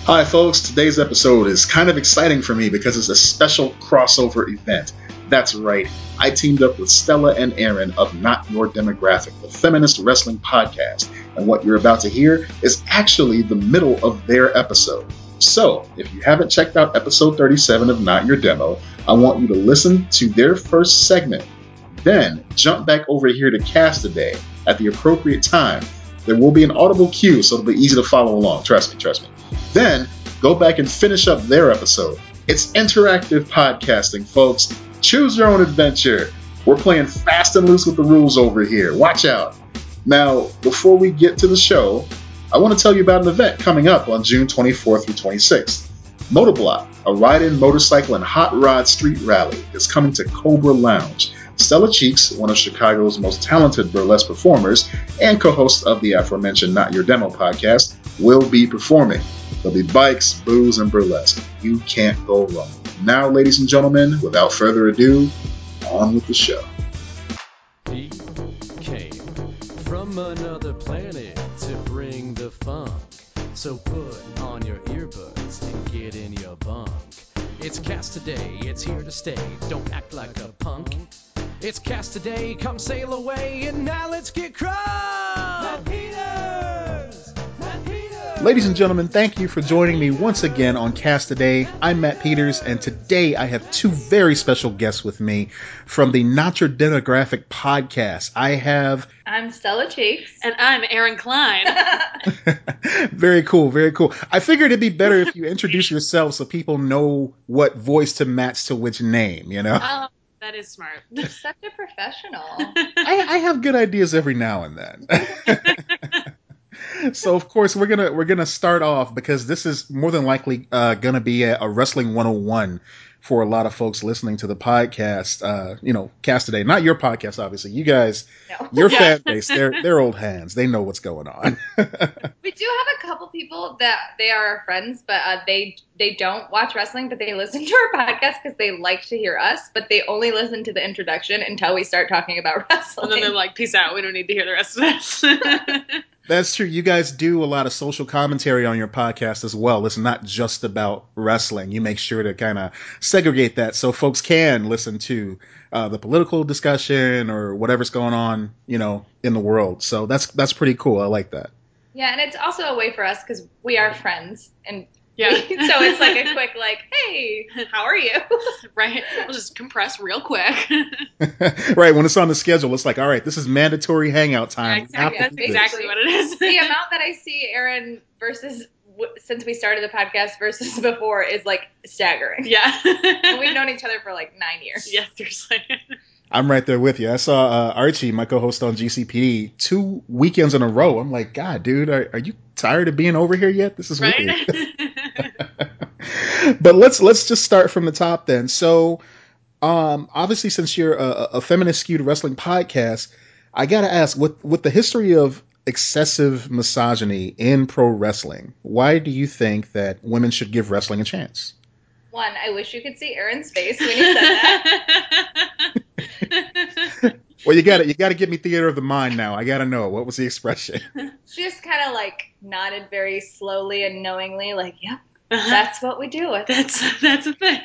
Hi folks, today's episode is kind of exciting for me because it's a special crossover event. That's right, I teamed up with Stella and Aaron of Not Your Demographic, the feminist wrestling podcast, and what you're about to hear is actually the middle of their episode. So, if you haven't checked out episode 37 of Not Your Demo, I want you to listen to their first segment. Then, jump back over here to Cast Today at the appropriate time. There will be an audible cue, so it'll be easy to follow along. Trust me. Then, go back and finish up their episode. It's interactive podcasting, folks. Choose your own adventure. We're playing fast and loose with the rules over here. Watch out. Now, before we get to the show, I want to tell you about an event coming up on June 24th through 26th. Motoblock, a ride-in motorcycle and hot rod street rally, is coming to Cobra Lounge. Stella Cheeks, one of Chicago's most talented burlesque performers and co-host of the aforementioned Not Your Demo podcast, will be performing. There'll be bikes, booze, and burlesque. You can't go wrong. Now, ladies and gentlemen, without further ado, on with the show. He came from another planet to bring the funk. So put on your earbuds and get in your bunk. It's Cast Today, it's here to stay. Don't act like a punk. It's Cast Today, come sail away, and now let's get crunk! Matt Peters! Ladies and gentlemen, thank you for joining me once again on Cast Today. I'm Matt Peters, and today I have two very special guests with me from the Not Your Demographic podcast. I'm Stella Cheeks. And I'm Aaron Klein. Very cool. I figured it'd be better if you introduce yourself so people know what voice to match to which name, you know? Oh, that is smart. You're such a professional. I have good ideas every now and then. So of course we're gonna start off because this is more than likely gonna be a wrestling 101 for a lot of folks listening to the podcast. Cast Today, not your podcast, obviously. You guys, No. your fan base, they're old hands. They know what's going on. We do have a couple people that they are our friends, but they don't watch wrestling, but they listen to our podcast because they like to hear us, but they only listen to the introduction until we start talking about wrestling. And then they're like, peace out, we don't need to hear the rest of this. That's true. You guys do a lot of social commentary on your podcast as well. It's not just about wrestling. You make sure to kind of segregate that so folks can listen to the political discussion or whatever's going on, in the world. So that's pretty cool. I like that. Yeah, and it's also a way for us because we are friends, and Yeah. so it's like a quick hey, how are you? Right. We'll just compress real quick. Right. When it's on the schedule, it's like, all right, this is mandatory hangout time. Exactly. That's exactly what it is. The amount that I see Aaron versus since we started the podcast versus before is like staggering. Yeah. And we've known each other for like 9 years. Yeah, seriously. I'm right there with you. I saw Archie, my co-host on GCPD, 2 weekends in a row. I'm like, God, dude, are you tired of being over here yet? This is right? weird. But let's just start from the top then. So, obviously, since you're a feminist skewed wrestling podcast, I gotta ask, with the history of excessive misogyny in pro wrestling, why do you think that women should give wrestling a chance? One, I wish you could see Aaron's face when you said that. Well, you got to give me theater of the mind now. I got to know, what was the expression? She just kind of nodded very slowly and knowingly, yep, Uh-huh. that's what we do. That's a thing.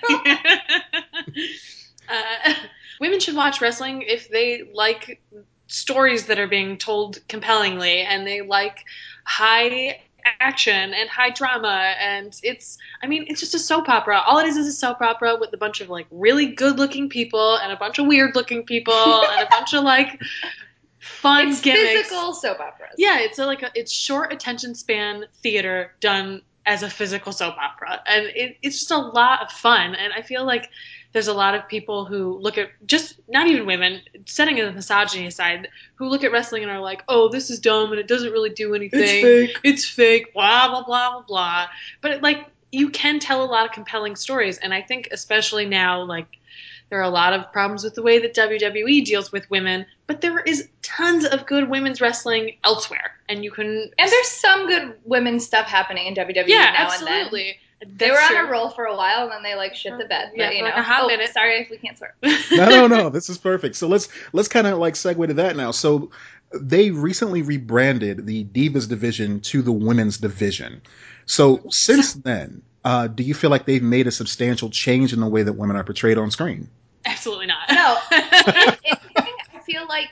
Women should watch wrestling if they like stories that are being told compellingly and they like high action and high drama, and it's just a soap opera. All it is a soap opera with a bunch of really good looking people and a bunch of weird looking people and a bunch of fun It's gimmicks. physical soap operas. Yeah, it's short attention span theater done as a physical soap opera, and it's just a lot of fun. And I feel like there's a lot of people who look at, just not even women, setting the misogyny aside, who look at wrestling and are like, oh, this is dumb and it doesn't really do anything. It's fake, blah, blah, blah, blah, blah. But you can tell a lot of compelling stories. And I think especially now, there are a lot of problems with the way that WWE deals with women, but there is tons of good women's wrestling elsewhere. And there's some good women's stuff happening in WWE now absolutely. and then. They were on a roll for a while, and then they shit the bed. Yeah, but, a hot minute. Sorry if we can't swear. No. This is perfect. So let's kind of segue to that now. So they recently rebranded the Divas division to the Women's division. So since then, do you feel like they've made a substantial change in the way that women are portrayed on screen? Absolutely not. No, if anything, I feel like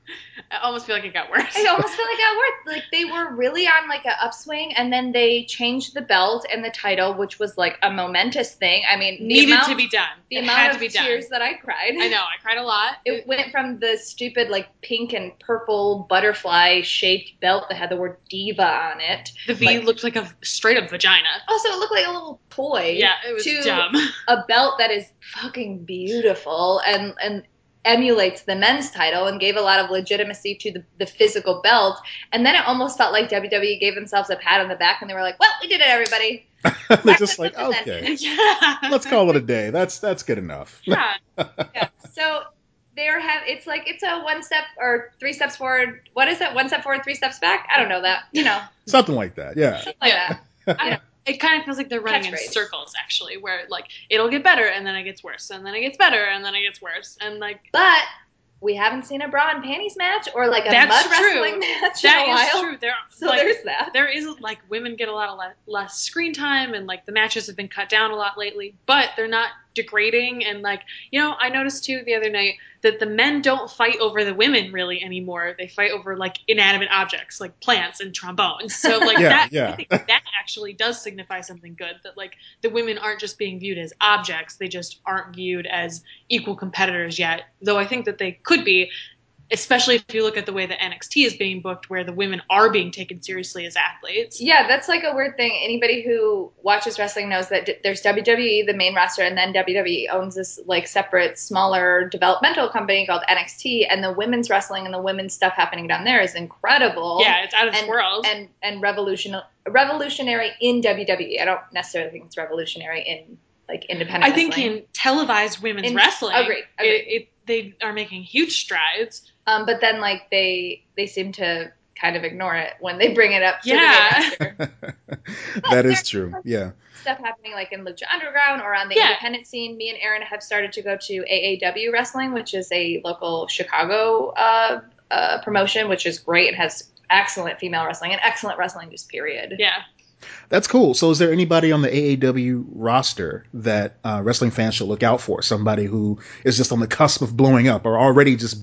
I almost feel like it got worse. I almost feel like it got worse. Like they were really on like an upswing, and then they changed the belt and the title, which was like a momentous thing. I mean, Needed to be done. The It amount had of to be done. tears that I cried. I know. I cried a lot. It went from the stupid like pink and purple butterfly shaped belt that had the word diva on it. The V looked like a straight up vagina. Also, it looked like a little toy. Yeah, it was to dumb. A belt that is fucking beautiful and emulates the men's title and gave a lot of legitimacy to the physical belt. And then it almost felt like WWE gave themselves a pat on the back and they were like, well, we did it, everybody. They're just like, okay, Yeah. let's call it a day. That's good enough. Yeah. Yeah. So it's like it's a 1 step or 3 steps forward. What is it? 1 step forward, 3 steps back? I don't know that. Something like that. Yeah. Something like that. It kind of feels like they're running in circles, actually, where like it'll get better and then it gets worse, and then it gets better and then it gets worse, and like. But we haven't seen a bra and panties match or like a mud wrestling match in a while. That is true. There's that. There is like women get a lot of less screen time, and like the matches have been cut down a lot lately, but they're not degrading. And like, I noticed too the other night that the men don't fight over the women really anymore. They fight over like inanimate objects like plants and trombones. So like I think that actually does signify something good, that like the women aren't just being viewed as objects. They just aren't viewed as equal competitors yet. Though I think that they could be, especially if you look at the way that NXT is being booked, where the women are being taken seriously as athletes. Yeah, that's like a weird thing. Anybody who watches wrestling knows that there's WWE, the main roster, and then WWE owns this like separate, smaller developmental company called NXT, and the women's wrestling and the women's stuff happening down there is incredible. Yeah, it's out of this world. And revolutionary in WWE. I don't necessarily think it's revolutionary in like independent wrestling. I think in televised women's wrestling, agreed. They are making huge strides. But then, like, they seem to kind of ignore it when they bring it up to the main roster. That is true, yeah. Stuff happening, like, in Lucha Underground or on the independent scene. Me and Aaron have started to go to AAW Wrestling, which is a local Chicago promotion, which is great. It has excellent female wrestling and excellent wrestling, just period. Yeah. That's cool. So is there anybody on the AAW roster that wrestling fans should look out for? Somebody who is just on the cusp of blowing up or already just,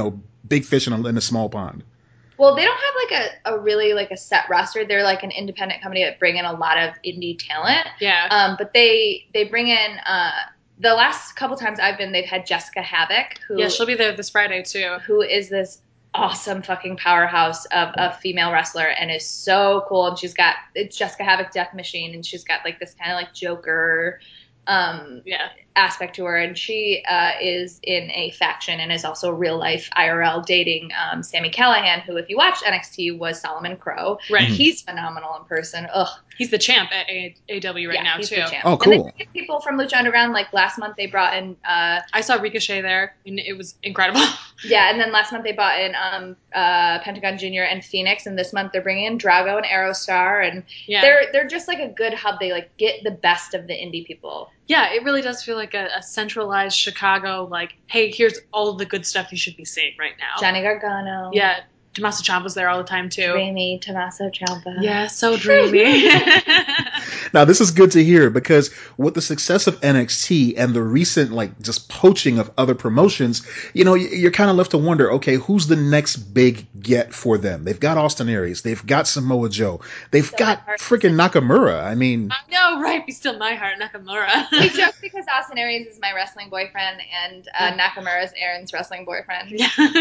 big fish in a small pond? Well, they don't have like a really like a set roster. They're like an independent company that bring in a lot of indie talent. Yeah. But they bring in the last couple times I've been, they've had Jessica Havoc, who she'll be there this Friday too. Who is this awesome fucking powerhouse of a female wrestler and is so cool. And it's Jessica Havoc Death Machine, and she's got like this kind of like Joker aspect to her, and she is in a faction and is also real life IRL dating Sami Callihan, who, if you watched NXT, was Solomon Crow. Right. He's phenomenal in person. Ugh. He's the champ at AEW right now, too. Oh, cool. And they get people from Lucha Underground. Like last month, they brought in. I saw Ricochet there, and it was incredible. Yeah, and then last month they brought in Pentagon Jr. and Phoenix, and this month they're bringing in Drago and Aerostar, and they're just like a good hub. They like get the best of the indie people. Yeah, it really does feel like a centralized Chicago. Like, hey, here's all the good stuff you should be seeing right now. Johnny Gargano. Yeah. Tommaso Ciampa's there all the time, too. Dreamy Tommaso Ciampa. Yeah, so dreamy. Now, this is good to hear, because with the success of NXT and the recent, like, just poaching of other promotions, you're kind of left to wonder, okay, who's the next big get for them? They've got Austin Aries. They've got Samoa Joe. They've got freaking Nakamura. I mean... I know, right? Be still my heart, Nakamura. We joke because Austin Aries is my wrestling boyfriend, and Nakamura is Aaron's wrestling boyfriend.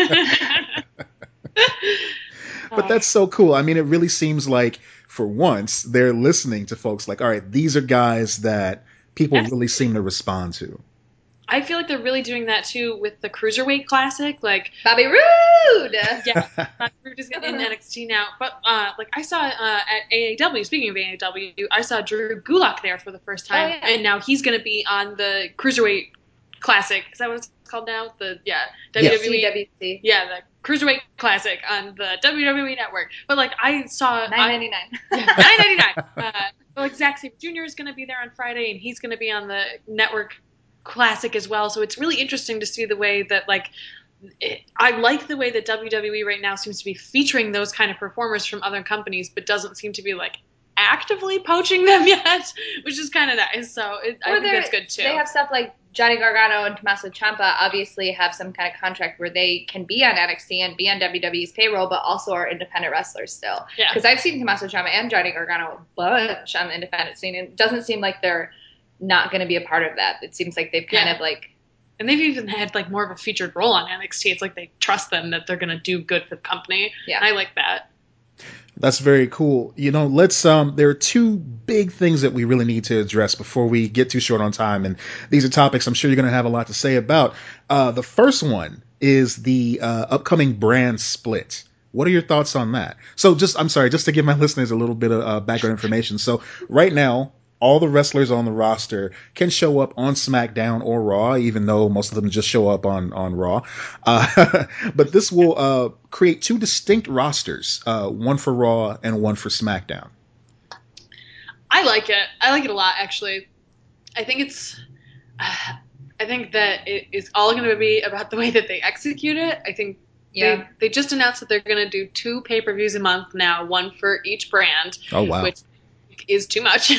But that's so cool. I mean, it really seems like for once they're listening to folks like, all right, these are guys that people really seem to respond to. I feel like they're really doing that too with the Cruiserweight Classic, like Bobby Roode. Yeah, Bobby Roode is in NXT now. But like I saw at AAW. Speaking of AAW, I saw Drew Gulak there for the first time, and now he's going to be on the Cruiserweight Classic. Is that what it's called now? WWE. CWC. Yeah, the Cruiserweight Classic on the WWE Network. But like I saw $9.99. $9.99. But like Zack Sabre Jr. is going to be there on Friday, and he's going to be on the Network Classic as well. So it's really interesting to see the way that I like the way that WWE right now seems to be featuring those kind of performers from other companies, but doesn't seem to be like actively poaching them yet, which is kind of nice. So I think that's good too. They have stuff like Johnny Gargano and Tommaso Ciampa obviously have some kind of contract where they can be on NXT and be on WWE's payroll, but also are independent wrestlers still. Yeah. Because I've seen Tommaso Ciampa and Johnny Gargano a bunch on the independent scene. It doesn't seem like they're not going to be a part of that. It seems like they've kind of like... And they've even had like more of a featured role on NXT. It's like they trust them that they're going to do good for the company. Yeah. And I like that. That's very cool. Let's there are two big things that we really need to address before we get too short on time, and these are topics I'm sure you're going to have a lot to say about. The first one is the upcoming brand split. What are your thoughts on that? So just to give my listeners a little bit of background information. So right now, all the wrestlers on the roster can show up on SmackDown or Raw, even though most of them just show up on Raw. But this will create two distinct rosters, one for Raw and one for SmackDown. I like it. I like it a lot, actually. I think that it is all going to be about the way that they execute it. I think they just announced that they're going to do 2 pay-per-views a month now, one for each brand. Oh, wow. Which is too much.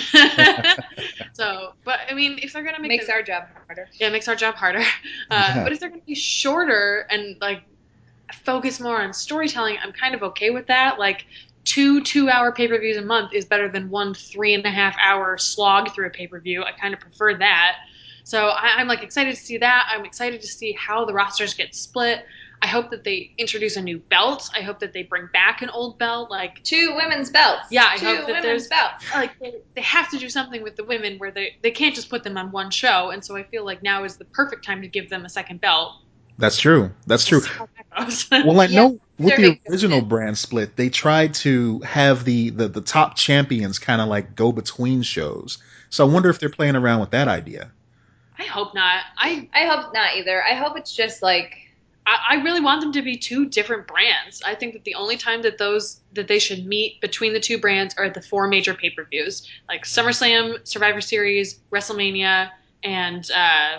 So, but I mean, if they're gonna makes our job harder. Yeah, it makes our job harder. But if they're gonna be shorter and like focus more on storytelling, I'm kind of okay with that. Like 2 2-hour pay-per-views a month is better than 1 3.5-hour slog through a pay-per-view. I kind of prefer that. So I'm like excited to see that. I'm excited to see how the rosters get split. I hope that they introduce a new belt. I hope that they bring back an old belt, like 2 women's belts. Yeah, I 2 hope that women's belts. Like they have to do something with the women where they can't just put them on one show, and so I feel like now is the perfect time to give them a second belt. That's true. Well, I know with the original brand split, they tried to have the top champions kind of like go between shows. So I wonder if they're playing around with that idea. I hope not. I hope not either. I hope it's just like... I really want them to be 2 different brands. I think that the only time that they should meet between the 2 brands are at the 4 major pay-per-views, like SummerSlam, Survivor Series, WrestleMania, and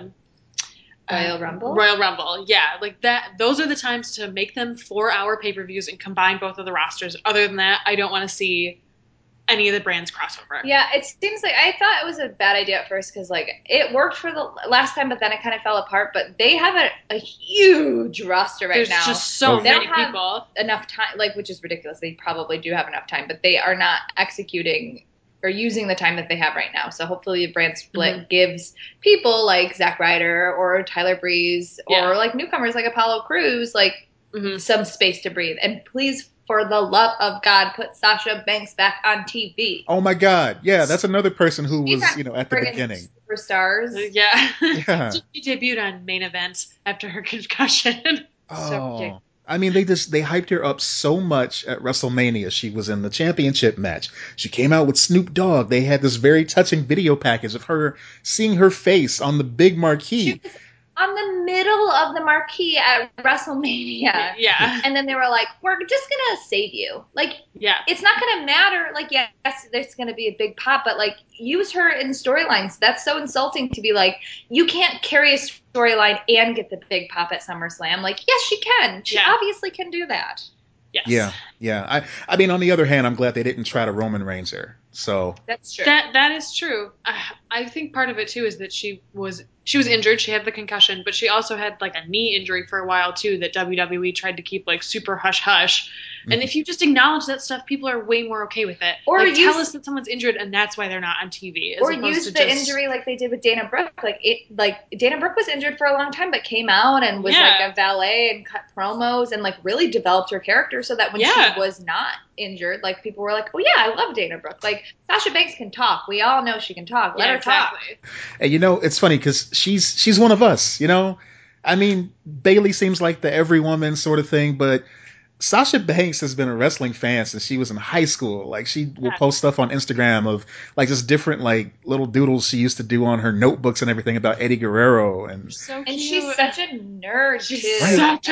Royal Rumble? Royal Rumble, yeah. Like that. Those are the times to make them 4-hour pay-per-views and combine both of the rosters. Other than that, I don't want to see any of the brands crossover. Yeah, it seems like I thought it was a bad idea at first because like it worked for the last time, but then it kind of fell apart. But they have a huge roster right now. There's just so many people. Have enough time, like, which is ridiculous. They probably do have enough time, but they are not executing or using the time that they have right now. So hopefully the brand split gives people like Zack Ryder or Tyler Breeze or like newcomers like Apollo Crews like some space to breathe. And please, for the love of God, put Sasha Banks back on TV. Oh my God. Yeah, that's another person who was, at the beginning. Superstars. Yeah. She debuted on Main Event after her concussion. Oh. I mean, they hyped her up so much at WrestleMania. She was in the championship match. She came out with Snoop Dogg. They had this very touching video package of her seeing her face on the big marquee. She was on the middle of the marquee at WrestleMania. Yeah. And then they were like, we're just going to save you. Like, it's not going to matter. Like, yes, there's going to be a big pop, but like, use her in storylines. That's so insulting to be like, you can't carry a storyline and get the big pop at SummerSlam. Like, yes, she can. She obviously can do that. Yes. Yeah. I mean, on the other hand, I'm glad they didn't try to Roman Reigns her. So that's true. That is true. I think part of it too is that she was injured. She had the concussion, but she also had like a knee injury for a while too that WWE tried to keep like super hush hush. And if you just acknowledge that stuff, people are way more okay with it. Or like, tell us that someone's injured and that's why they're not on TV. Or use the injury like they did with Dana Brooke. Like Dana Brooke was injured for a long time, but came out and was like a valet and cut promos and like really developed her character so that when she was not injured, like people were like, oh yeah, I love Dana Brooke. Like Sasha Banks can talk. We all know she can talk. Let her talk. And it's funny because she's one of us. I mean, Bayley seems like the every woman sort of thing, but Sasha Banks has been a wrestling fan since she was in high school. Like she will post stuff on Instagram of like just different like little doodles she used to do on her notebooks and everything about Eddie Guerrero and she's such a nerd. She's such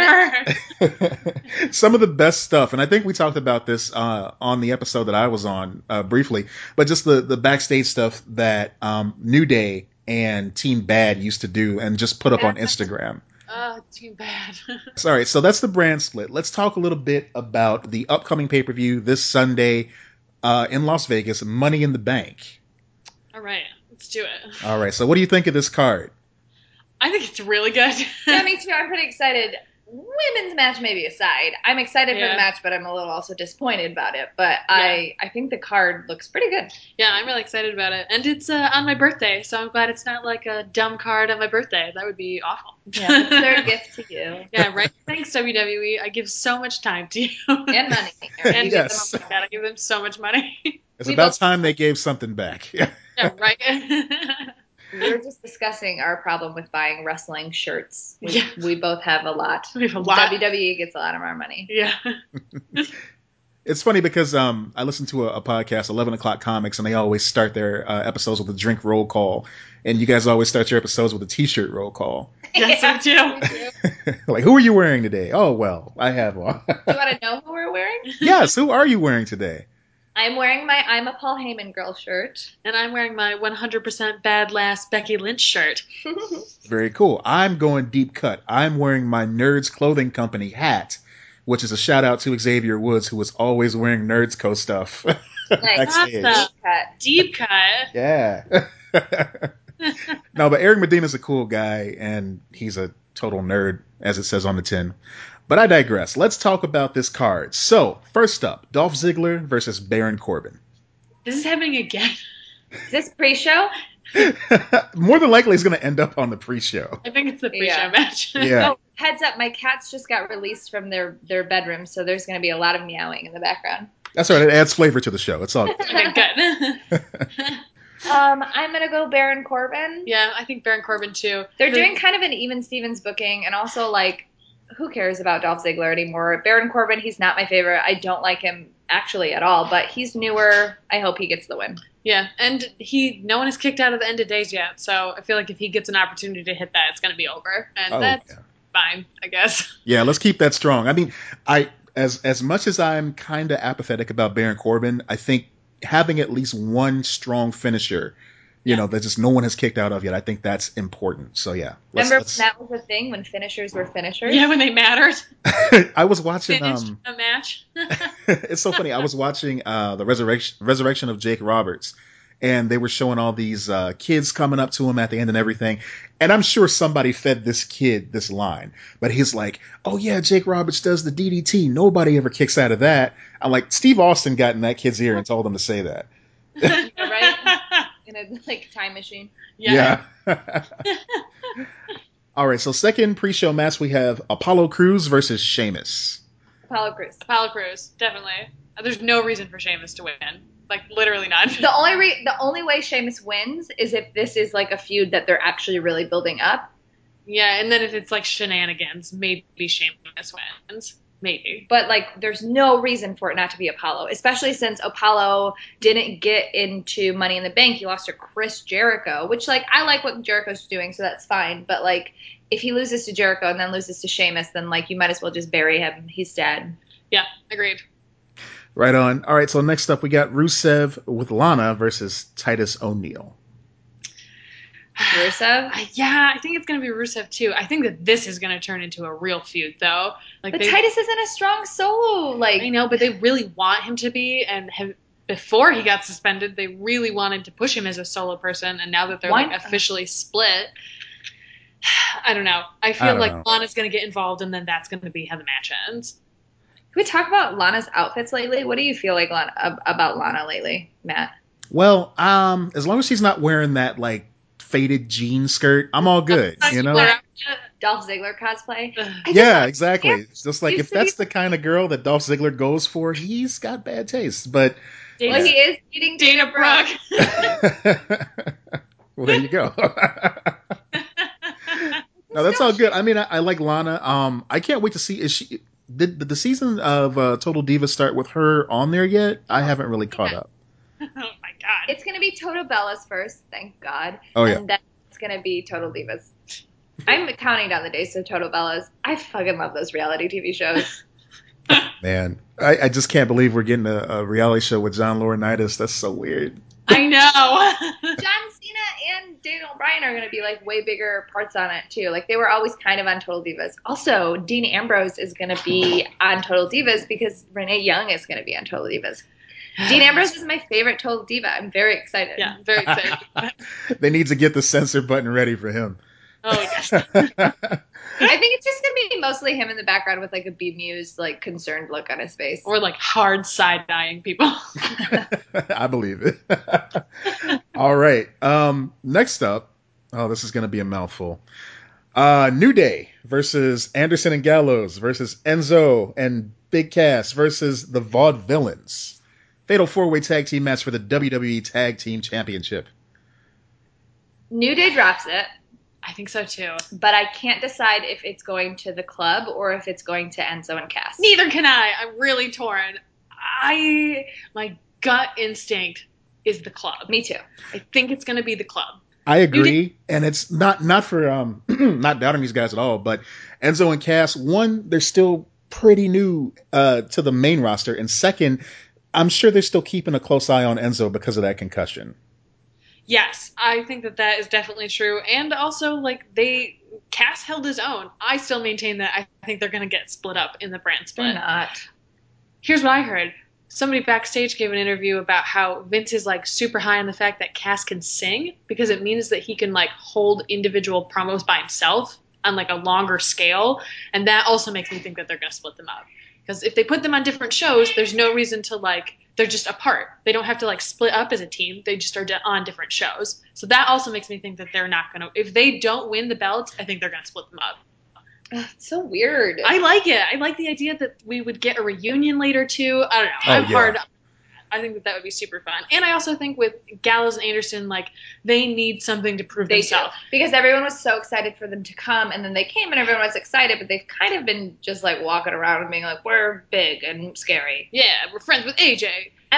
a nerd. Some of the best stuff, and I think we talked about this on the episode that I was on briefly, but just the backstage stuff that New Day and Team Bad used to do and just put up on Instagram. Too bad. Sorry, so that's the brand split. Let's talk a little bit about the upcoming pay-per-view this Sunday. in Las Vegas, Money in the Bank. All right, let's do it. All right, so what do you think of this card? I think it's really good. Yeah, me too. I'm pretty excited. Women's match maybe aside, I'm excited for Yeah. the match, but I'm a little also disappointed about it. But Yeah. I think the card looks pretty good. Yeah, I'm really excited about it. And it's on my birthday, so I'm glad it's not like a dumb card on my birthday. That would be awful. Yeah, it's their gift to you. Yeah, right. Thanks, WWE. I give so much time to you. And money. And Yes. oh my God, I give them so much money. It's We about both- time they gave something back. Yeah, right. We were just discussing our problem with buying wrestling shirts. Yeah. We both have a lot. We have a lot. WWE gets a lot of our money. Yeah. It's funny because I listen to a podcast, 11 O'Clock Comics, and they always start their episodes with a drink roll call. And you guys always start your episodes with a T-shirt roll call. Yes, Yeah, we do. we do. Like, who are you wearing today? Oh, well, I have one. Do you want to know who we're wearing? Yes, who are you wearing today? I'm wearing my I'm a Paul Heyman girl shirt. And I'm wearing my 100% Bad Lass Becky Lynch shirt. Very cool. I'm going deep cut. I'm wearing my Nerds Clothing Company hat, which is a shout out to Xavier Woods, who was always wearing Nerds Co stuff. Nice. Backstage. Awesome. Cut. Deep cut. Yeah. No, but Eric Medina's a cool guy, and he's a total nerd, as it says on the tin. But I digress. Let's talk about this card. So, first up, Dolph Ziggler versus Baron Corbin. This is happening again. Is this pre-show? More than likely, he's going to end up on the pre-show. I think it's the pre-show Yeah. match. Yeah. Oh, heads up, my cats just got released from their bedroom, so there's going to be a lot of meowing in the background. That's right. It adds flavor to the show. It's all good. Okay, good. I'm going to go Baron Corbin. Yeah, I think Baron Corbin too. They're doing kind of an even Stevens booking, and also, like, who cares about Dolph Ziggler anymore? Baron Corbin, he's not my favorite. I don't like him actually at all, but he's newer. I hope he gets the win. Yeah, and no one is kicked out of the end of days yet, so I feel like if he gets an opportunity to hit that, it's going to be over, and Oh, that's yeah. fine, I guess. Yeah, let's keep that strong. I mean, as much as I'm kind of apathetic about Baron Corbin, I think having at least one strong finisher, you know, that just no one has kicked out of yet, I think that's important. So yeah, Remember when that was a thing, when finishers were finishers? Yeah, when they mattered. I was watching. Finished a match. It's so funny. I was watching the resurrection of Jake Roberts, and they were showing all these kids coming up to him at the end and everything. And I'm sure somebody fed this kid this line, but he's like, "Oh yeah, Jake Roberts does the DDT. Nobody ever kicks out of that." I'm like, Steve Austin got in that kid's ear and told him to say that. Yeah, right? In a, like, time machine. Yeah. All right. So second pre-show match, we have Apollo Crews versus Sheamus. Apollo Crews. Apollo Crews, definitely. There's no reason for Sheamus to win. Like, literally none. The only way Sheamus wins is if this is like a feud that they're actually really building up. Yeah, and then if it's like shenanigans, maybe Sheamus wins. Maybe. But, like, there's no reason for it not to be Apollo, especially since Apollo didn't get into Money in the Bank. He lost to Chris Jericho, which, like, I like what Jericho's doing, so that's fine. But, like, if he loses to Jericho and then loses to Sheamus, then, like, you might as well just bury him. He's dead. Yeah, agreed. Right on. All right. So next up, we got Rusev with Lana versus Titus O'Neil. Rusev? Yeah, I think it's going to be Rusev too. I think that this is going to turn into a real feud, though. Like, But Titus isn't a strong solo. Like, I know, but they really want him to be, and before he got suspended, they really wanted to push him as a solo person, and now that they're Why- like officially split, I don't know. I feel don't like know. Lana's going to get involved, and then that's going to be how the match ends. Can we talk about Lana's outfits lately? What do you feel like about Lana lately, Matt? Well, as long as she's not wearing that like faded jean skirt, I'm all good. You know? Dolph Ziggler cosplay? Ugh. I just Yeah, don't exactly. care. It's just like Used if to be- that's the kind of girl that Dolph Ziggler goes for, he's got bad taste. But Dana, Well, he is dating Dana Brooke. well, there you go. No, that's all good. I mean, I like Lana. I can't wait to see. Is she? Did the season of Total Divas start with her on there yet? I haven't really caught up. Oh my god. It's going to be Total Bellas first, thank God. Oh, yeah. And then it's going to be Total Divas. I'm counting down the days to Total Bellas. I fucking love those reality TV shows. Man, I just can't believe we're getting a reality show with John Laurinaitis. That's so weird. I know. John Cena and Daniel Bryan are going to be like way bigger parts on it too. Like they were always kind of on Total Divas. Also, Dean Ambrose is going to be on Total Divas because Renee Young is going to be on Total Divas. Dean Ambrose is my favorite Total Diva. I'm very excited. Yeah, I'm very excited. They need to get the censor button ready for him. Oh, yes. I think it's just gonna be mostly him in the background with like a bemused, like concerned look on his face. Or like hard side-eyeing people. I believe it. All right. Next up, oh, this is going to be a mouthful. New Day versus Anderson and Gallows versus Enzo and Big Cass versus the Vaudevillains. Fatal 4-way tag team match for the WWE Tag Team Championship. New Day drops it, I think so too. but I can't decide if it's going to the club or if it's going to Enzo and Cass. Neither can I. I'm really torn. My gut instinct is the club. Me too. I think it's going to be the club. I agree, and it's not for not doubting these guys at all, but Enzo and Cass, one, they're still pretty new to the main roster, and second, I'm sure they're still keeping a close eye on Enzo because of that concussion. Yes, I think that is definitely true. And also, like, Cass held his own. I still maintain that I think they're going to get split up in the brand split. They're not. Here's what I heard. Somebody backstage gave an interview about how Vince is like super high on the fact that Cass can sing because it means that he can like hold individual promos by himself on like a longer scale, and that also makes me think that they're going to split them up. Because if they put them on different shows, there's no reason to like they're just apart. They don't have to like split up as a team. They just are on different shows. So that also makes me think that they're not going to. If they don't win the belts, I think they're going to split them up. It's so weird. I like it. I like the idea that we would get a reunion later too. I don't know. I'm hard. I think that would be super fun. And I also think with Gallows and Anderson, like they need something to prove themselves. Because everyone was so excited for them to come, and then they came, and everyone was excited, but they've kind of been just like walking around and being like, "We're big and scary." Yeah, we're friends with AJ. And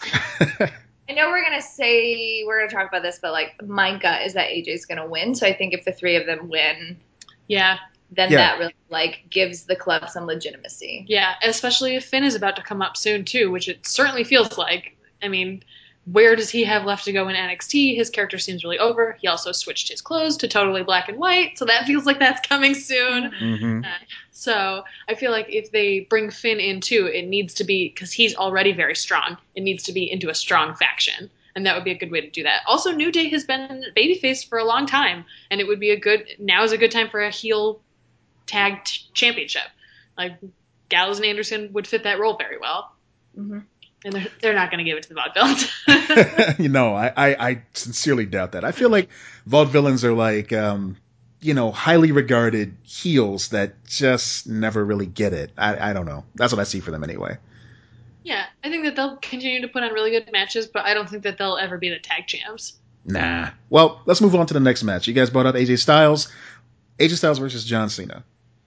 I know we're gonna talk about this, but like my gut is that AJ's gonna win. So I think if the three of them win, then that really like gives the club some legitimacy. Yeah, especially if Finn is about to come up soon too, which it certainly feels like. I mean, where does he have left to go in NXT? His character seems really over. He also switched his clothes to totally black and white, so that feels like that's coming soon. Mm-hmm. So I feel like if they bring Finn in too, it needs to be, because he's already very strong, it needs to be into a strong faction. And that would be a good way to do that. Also, New Day has been babyface for a long time, and it would be now is a good time for a heel tag championship. Like Gallows and Anderson would fit that role very well. Mm-hmm. And they're not going to give it to the Vaudevillains. I sincerely doubt that. I feel like Vaudevillains are like, highly regarded heels that just never really get it. I don't know. That's what I see for them anyway. Yeah, I think that they'll continue to put on really good matches, but I don't think that they'll ever be the tag champs. Nah. Well, let's move on to the next match. You guys brought up AJ Styles. AJ Styles versus John Cena.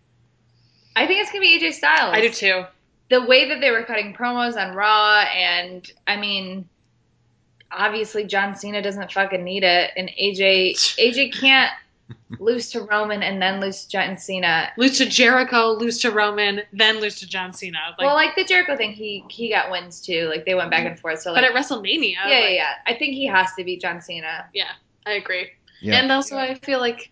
I think it's going to be AJ Styles. I do too. The way that they were cutting promos on Raw, and I mean, obviously John Cena doesn't fucking need it, and AJ can't lose to Roman and then lose to John Cena. Lose to Jericho, lose to Roman, then lose to John Cena. Like the Jericho thing, he got wins too. Like they went back and forth. So like, but at WrestleMania, yeah. I think he has to beat John Cena. Yeah, I agree. Yeah. And also, I feel like,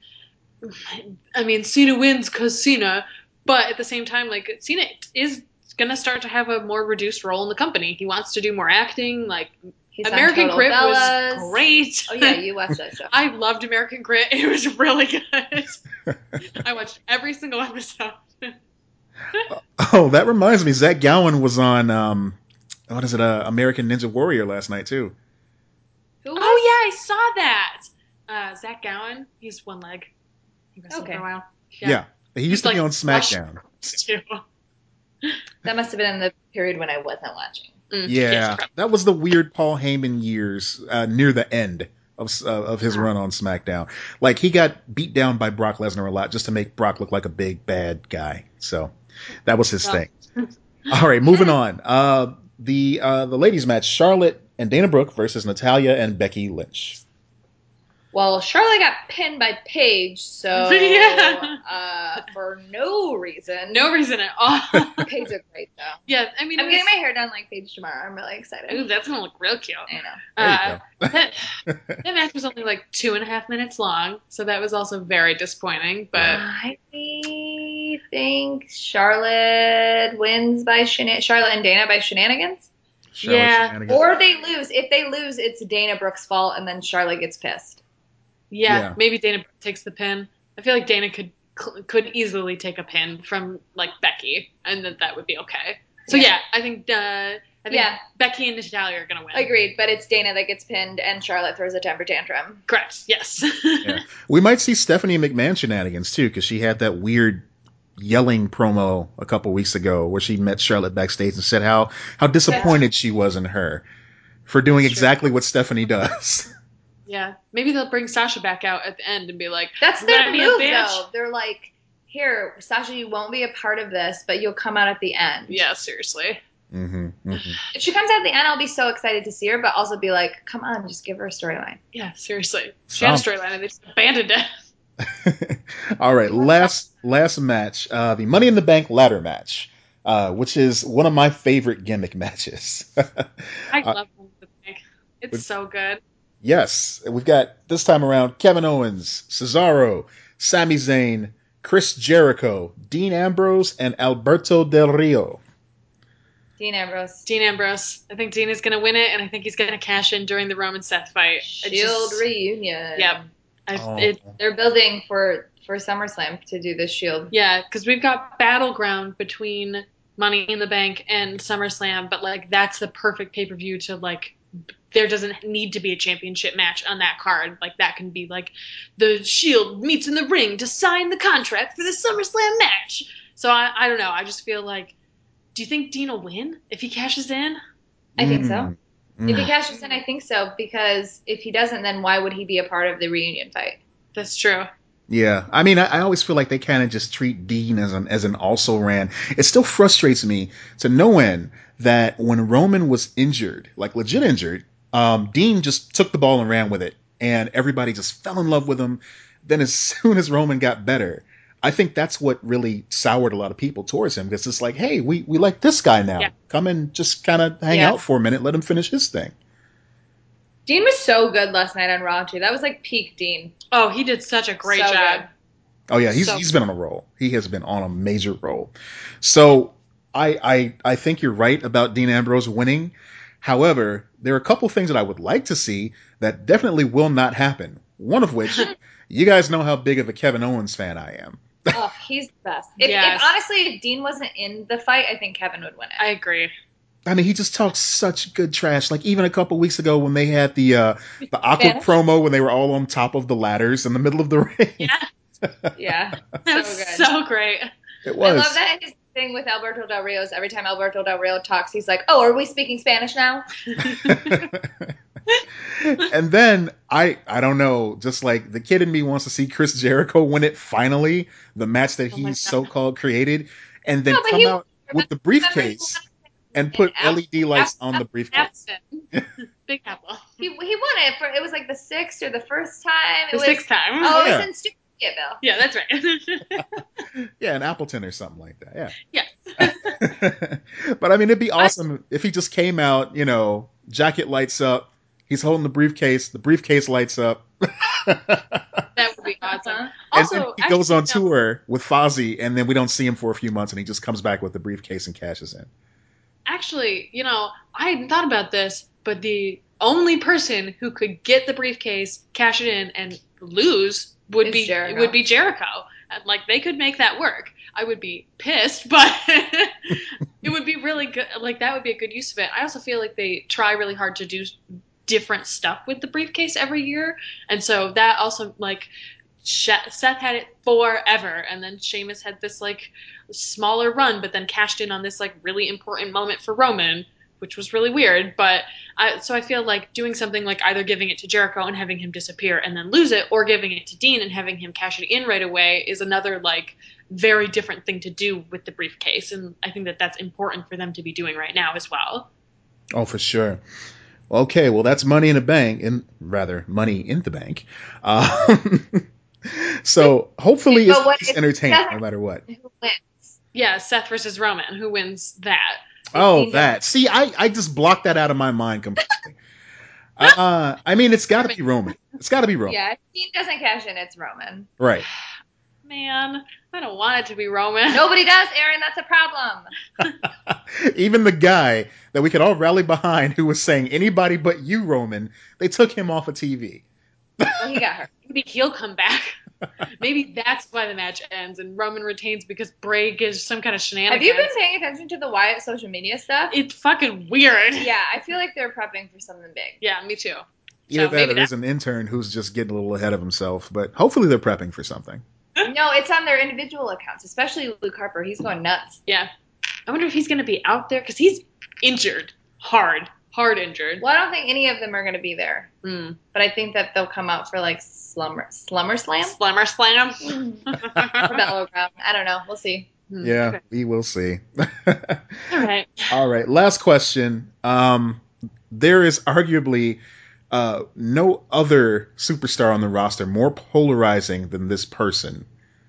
I mean, Cena wins because Cena, but at the same time, like Cena is gonna start to have a more reduced role in the company. He wants to do more acting. Like He's American Grit was great. Oh yeah, you watched that show. I loved American Grit. It was really good. I watched every single episode. Oh, that reminds me. Zach Gowen was on American Ninja Warrior last night too. Who was? Oh yeah, I saw that. Zach Gowen. He's one leg. He wrestled for a while. Yeah. He used to be on SmackDown. That must have been in the period when I wasn't watching. Yeah, that was the weird Paul Heyman years near the end of his run on SmackDown. Like he got beat down by Brock Lesnar a lot just to make Brock look like a big bad guy. So that was his thing. All right, moving on. The ladies match: Charlotte and Dana Brooke versus Natalya and Becky Lynch. Well, Charlotte got pinned by Paige, so for no reason. No reason at all. Paige looked great, though. Yeah, I mean, I'm getting my hair done like Paige tomorrow. I'm really excited. Ooh, that's gonna look real cute. I know. That match was only like 2.5 minutes long, so that was also very disappointing. But I think Charlotte wins by Charlotte and Dana by shenanigans. Charlotte Yeah. shenanigans. Or they lose. If they lose, it's Dana Brooke's fault, and then Charlotte gets pissed. Yeah, maybe Dana Brooke takes the pin. I feel like Dana could easily take a pin from like Becky, and that would be okay. So Yeah. I think Becky and Natalia are gonna win. Agreed, but it's Dana that gets pinned, and Charlotte throws a temper tantrum. Correct. Yes. Yeah, we might see Stephanie McMahon shenanigans too, because she had that weird yelling promo a couple weeks ago where she met Charlotte backstage and said how disappointed she was in her for doing exactly what Stephanie does. Yeah, maybe they'll bring Sasha back out at the end and be like, That's their "Ready, move, bitch?" though. They're like, here, Sasha, you won't be a part of this, but you'll come out at the end. Yeah, seriously. If she comes out at the end, I'll be so excited to see her, but also be like, come on, just give her a storyline. Yeah, seriously. She had a storyline and they just abandoned it. All right, last match, the Money in the Bank ladder match, which is one of my favorite gimmick matches. I love Money in the Bank. It's so good. Yes, we've got this time around Kevin Owens, Cesaro, Sami Zayn, Chris Jericho, Dean Ambrose, and Alberto Del Rio. Dean Ambrose. Dean Ambrose. I think Dean is going to win it, and I think he's going to cash in during the Roman Seth fight. Shield reunion. Yep. They're building for SummerSlam to do this Shield. Yeah, because we've got Battleground between Money in the Bank and SummerSlam, but like that's the perfect pay-per-view to like. There doesn't need to be a championship match on that card. Like that can be like the Shield meets in the ring to sign the contract for the SummerSlam match. So I don't know. I just feel like, do you think Dean will win if he cashes in? I think so. If he cashes in, I think so, because if he doesn't, then why would he be a part of the reunion fight? That's true. Yeah, I mean, I always feel like they kind of just treat Dean as an also ran. It still frustrates me to no end that when Roman was injured, like legit injured, Dean just took the ball and ran with it, and everybody just fell in love with him. Then as soon as Roman got better, I think that's what really soured a lot of people towards him, because it's like, hey, we like this guy now. Yeah. Come and just kind of hang out for a minute, let him finish his thing. Dean was so good last night on Raw, too. That was like peak Dean. Oh, he did such a great job. Good. Oh, yeah, he's been on a roll. He has been on a major roll. So I think you're right about Dean Ambrose winning. However, there are a couple things that I would like to see that definitely will not happen. One of which, you guys know how big of a Kevin Owens fan I am. Oh, he's the best. If honestly, if Dean wasn't in the fight, I think Kevin would win it. I agree. I mean, he just talks such good trash. Like even a couple weeks ago when they had the Aqua promo when they were all on top of the ladders in the middle of the ring. Yeah, that's so good. So great. It was. I love that his thing with Alberto Del Rio is every time Alberto Del Rio talks, he's like, "Oh, are we speaking Spanish now?" And then I don't know, just like the kid in me wants to see Chris Jericho win it finally, the match that he so-called created, and then come out with the briefcase and put LED lights on the briefcase. Big Apple. He won it for, it was like the sixth or the first time. The sixth time. Oh, it was in Stupidville. Yeah, that's right. Yeah, in Appleton or something like that. Yeah. Yeah. But I mean, it'd be awesome if he just came out, jacket lights up, he's holding the briefcase lights up. That would be awesome. And Also, then he goes on tour with Fozzy, and then we don't see him for a few months, and he just comes back with the briefcase and cashes in. Actually, I hadn't thought about this, but the only person who could get the briefcase, cash it in, and lose would be Jericho. And, like, they could make that work. I would be pissed, but it would be really good. Like, that would be a good use of it. I also feel like they try really hard to do different stuff with the briefcase every year. And so that also, like, Seth had it forever, and then Sheamus had this, like, smaller run, but then cashed in on this, like, really important moment for Roman, which was really weird. But I feel like doing something like either giving it to Jericho and having him disappear and then lose it, or giving it to Dean and having him cash it in right away is another, like, very different thing to do with the briefcase. And I think that that's important for them to be doing right now as well. Oh, for sure. Okay, well, that's Money in the Bank, Money in the Bank. So hopefully it's entertaining no matter what. Who wins? Yeah, Seth versus Roman. Who wins that? Oh, that. See, I just blocked that out of my mind completely. I mean, it's got to be Roman. It's got to be Roman. Yeah, if Dean doesn't cash in, it's Roman. Right. man, I don't want it to be Roman. Nobody does, Aaron. That's a problem. Even the guy that we could all rally behind who was saying anybody but you, Roman, they took him off of TV. Well, he got hurt. Maybe he'll come back. Maybe that's why the match ends and Roman retains because Bray gives some kind of shenanigans. Have you been paying attention to the Wyatt social media stuff? It's fucking weird. Yeah, I feel like they're prepping for something big. Yeah, me too. Either So that or there's an intern who's just getting a little ahead of himself, but hopefully they're prepping for something. No, it's on their individual accounts, especially Luke Harper. He's going nuts. Yeah. I wonder if he's going to be out there because he's injured. Hard injured. Well, I don't think any of them are going to be there. Mm. But I think that they'll come out for like Slumber Slam? Slammer Slam. Or Battleground. I don't know. We'll see. Yeah, Okay. we will see. All right. All right, last question. There is arguably no other superstar on the roster more polarizing than this person.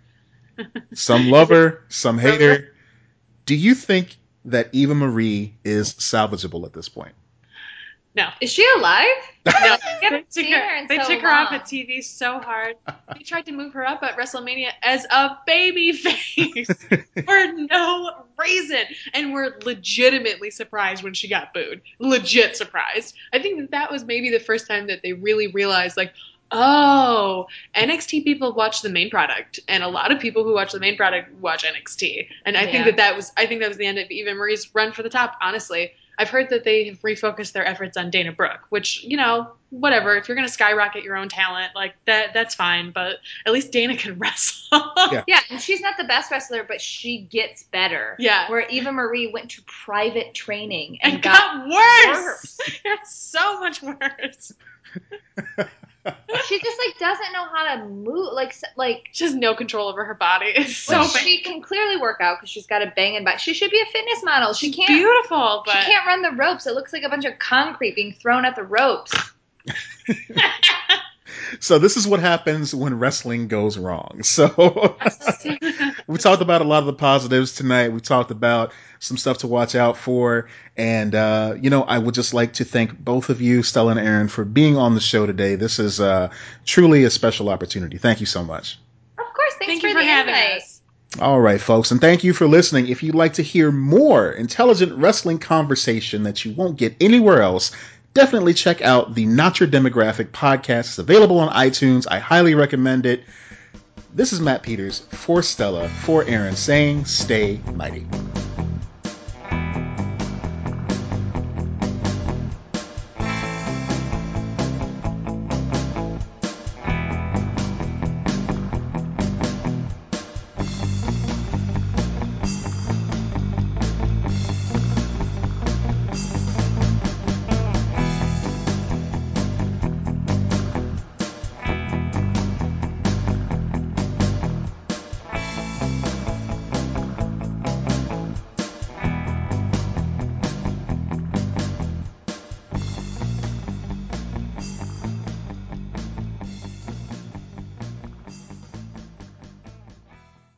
Some lover, some hater. Do you think that Eva Marie is salvageable at this point? No. Is she alive? No. I haven't They seen her in took so her off long. of TV so hard. They tried to move her up at WrestleMania as a baby face for no reason. And we're legitimately surprised when she got booed. Legit surprised. I think that was maybe the first time that they really realized, like, oh, NXT people watch the main product, and a lot of people who watch the main product watch NXT. And I think that was the end of Eva Marie's run for the top, honestly. I've heard that they have refocused their efforts on Dana Brooke, which, you know, whatever. If you're going to skyrocket your own talent, like that's fine. But at least Dana can wrestle. Yeah, and she's not the best wrestler, but she gets better. Yeah. Where Eva Marie went to private training and got worse. Got so much worse. She just like doesn't know how to move. Like she has no control over her body. It's so bad. She can clearly work out because she's got a banging body. She should be a fitness model. She can't. Beautiful, but she can't run the ropes. It looks like a bunch of concrete being thrown at the ropes. So this is what happens when wrestling goes wrong. So we talked about a lot of the positives tonight. We talked about some stuff to watch out for. And, I would just like to thank both of you, Stella and Aaron, for being on the show today. This is truly a special opportunity. Thank you so much. Of course. Thanks you for the having invite. us. All right, folks. And thank you for listening. If you'd like to hear more intelligent wrestling conversation that you won't get anywhere else, definitely check out the Not Your Demographic podcast. It's available on iTunes. I highly recommend it. This is Matt Peters for Stella, for Aaron, saying stay mighty.